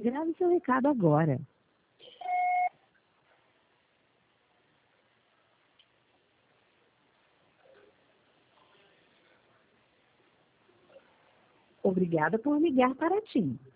Grave seu recado agora. Obrigada por ligar para a TIM.